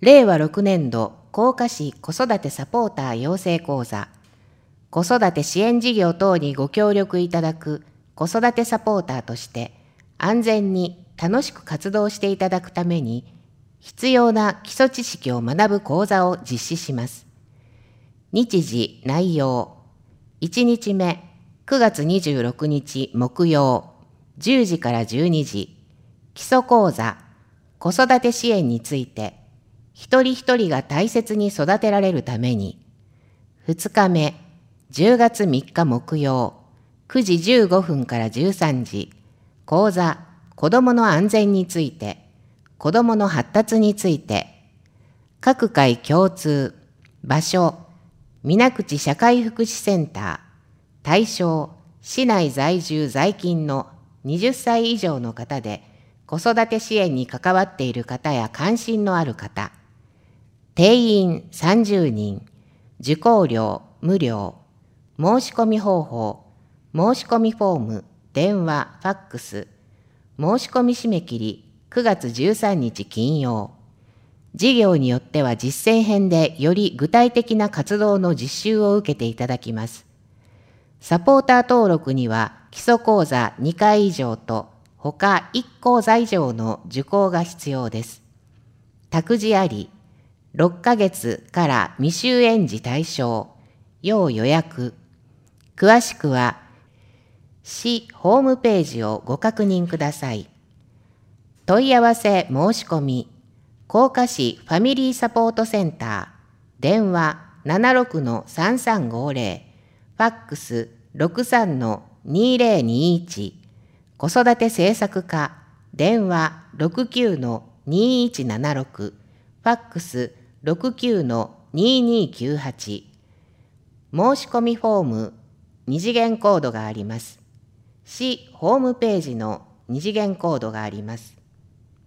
令和6年度甲賀市子育てサポーター養成講座、子育て支援事業等にご協力いただく子育てサポーターとして安全に楽しく活動していただくために必要な基礎知識を学ぶ講座を実施します。日時・内容。1日目、9月26日木曜、10時から12時、基礎講座、子育て支援について、一人一人が大切に育てられるために。2日目、10月3日木曜、9時15分から13時、講座、子どもの安全について、子どもの発達について、各回共通、場所、水口社会福祉センター、対象、市内在住在勤の20歳以上の方で、子育て支援に関わっている方や関心のある方、定員30人、受講料無料、申し込み方法、申し込みフォーム、電話、ファックス、申し込み締め切り9月13日金曜。事業によっては実践編でより具体的な活動の実習を受けていただきます。サポーター登録には基礎講座2回以上と他1講座以上の受講が必要です。託児あり、6ヶ月から未就園児対象、要予約。詳しくは市ホームページをご確認ください。問い合わせ申し込み、甲賀市ファミリーサポートセンター、電話 76-3350、ファックス 63-2021、子育て政策課、電話 69-2176、ファックス 69-2298、申し込みフォーム、2次元コードがあります。市ホームページの2次元コードがあります。